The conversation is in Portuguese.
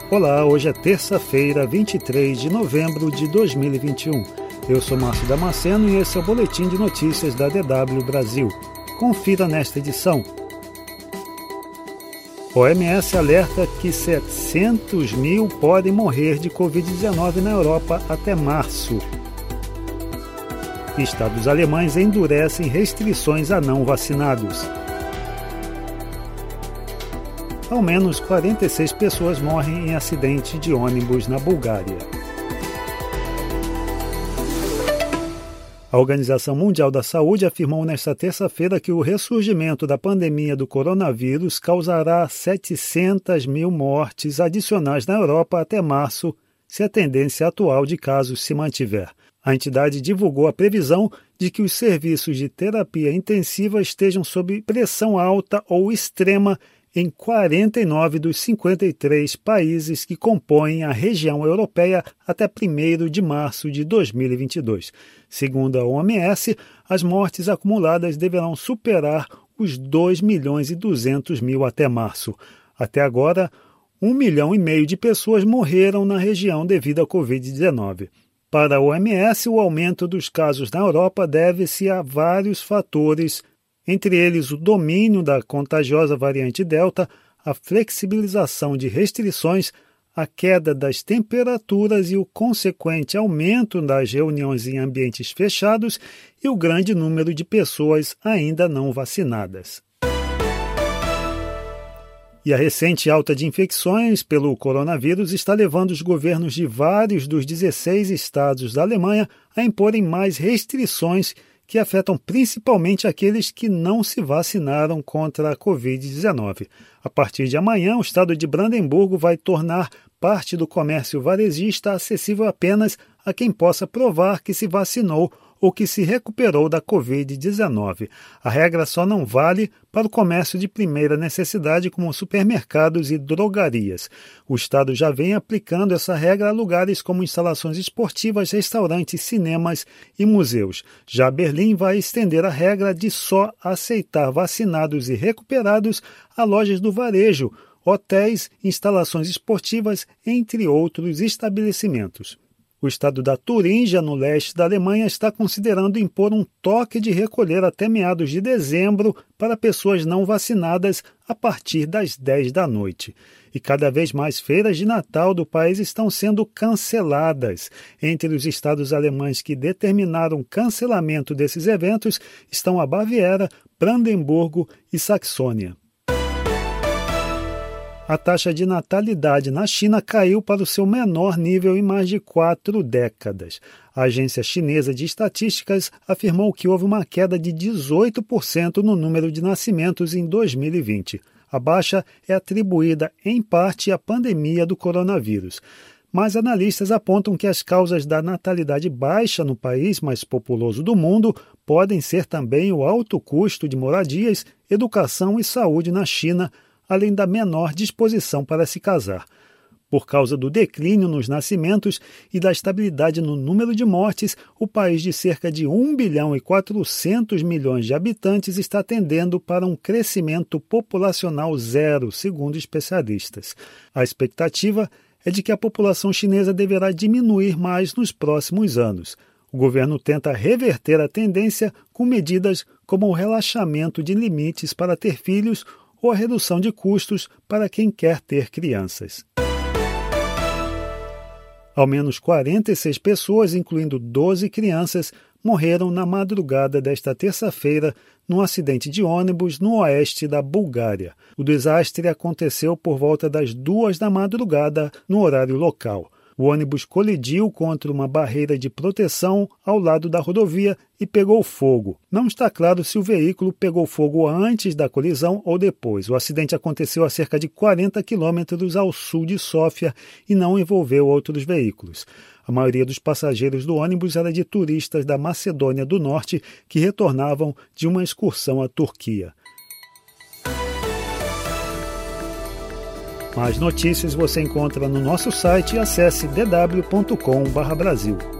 Olá, hoje é terça-feira, 23 de novembro de 2021. Eu sou Márcio Damasceno e esse é o Boletim de Notícias da DW Brasil. Confira nesta edição. OMS alerta que 700 mil podem morrer de Covid-19 na Europa até março. Estados alemães endurecem restrições a não vacinados. Ao menos 46 pessoas morrem em acidente de ônibus na Bulgária. A Organização Mundial da Saúde afirmou nesta terça-feira que o ressurgimento da pandemia do coronavírus causará 700 mil mortes adicionais na Europa até março, se a tendência atual de casos se mantiver. A entidade divulgou a previsão de que os serviços de terapia intensiva estejam sob pressão alta ou extrema em 49 dos 53 países que compõem a região europeia até 1º de março de 2022. Segundo a OMS, as mortes acumuladas deverão superar os 2.200.000 até março. Até agora, 1,5 milhão de pessoas morreram na região devido à Covid-19. Para a OMS, o aumento dos casos na Europa deve-se a vários fatores, entre eles o domínio da contagiosa variante Delta, a flexibilização de restrições, a queda das temperaturas e o consequente aumento das reuniões em ambientes fechados e o grande número de pessoas ainda não vacinadas. E a recente alta de infecções pelo coronavírus está levando os governos de vários dos 16 estados da Alemanha a imporem mais restrições que afetam principalmente aqueles que não se vacinaram contra a Covid-19. A partir de amanhã, o estado de Brandemburgo vai tornar parte do comércio varejista acessível apenas a quem possa provar que se vacinou ou que se recuperou da Covid-19. A regra só não vale para o comércio de primeira necessidade, como supermercados e drogarias. O Estado já vem aplicando essa regra a lugares como instalações esportivas, restaurantes, cinemas e museus. Já Berlim vai estender a regra de só aceitar vacinados e recuperados a lojas do varejo, hotéis, instalações esportivas, entre outros estabelecimentos. O estado da Turíngia, no leste da Alemanha, está considerando impor um toque de recolher até meados de dezembro para pessoas não vacinadas a partir das 10 da noite. E cada vez mais feiras de Natal do país estão sendo canceladas. Entre os estados alemães que determinaram cancelamento desses eventos estão a Baviera, Brandemburgo e Saxônia. A taxa de natalidade na China caiu para o seu menor nível em mais de 4 décadas. A agência chinesa de estatísticas afirmou que houve uma queda de 18% no número de nascimentos em 2020. A baixa é atribuída, em parte, à pandemia do coronavírus. Mas analistas apontam que as causas da natalidade baixa no país mais populoso do mundo podem ser também o alto custo de moradias, educação e saúde na China, além da menor disposição para se casar. Por causa do declínio nos nascimentos e da estabilidade no número de mortes, o país de cerca de 1,4 bilhão de habitantes está tendendo para um crescimento populacional zero, segundo especialistas. A expectativa é de que a população chinesa deverá diminuir mais nos próximos anos. O governo tenta reverter a tendência com medidas como o relaxamento de limites para ter filhos ou a redução de custos para quem quer ter crianças. Ao menos 46 pessoas, incluindo 12 crianças, morreram na madrugada desta terça-feira num acidente de ônibus no oeste da Bulgária. O desastre aconteceu por volta das 2 da madrugada, no horário local. O ônibus colidiu contra uma barreira de proteção ao lado da rodovia e pegou fogo. Não está claro se o veículo pegou fogo antes da colisão ou depois. O acidente aconteceu a cerca de 40 quilômetros ao sul de Sófia e não envolveu outros veículos. A maioria dos passageiros do ônibus era de turistas da Macedônia do Norte que retornavam de uma excursão à Turquia. Mais notícias você encontra no nosso site e acesse dw.com/Brasil.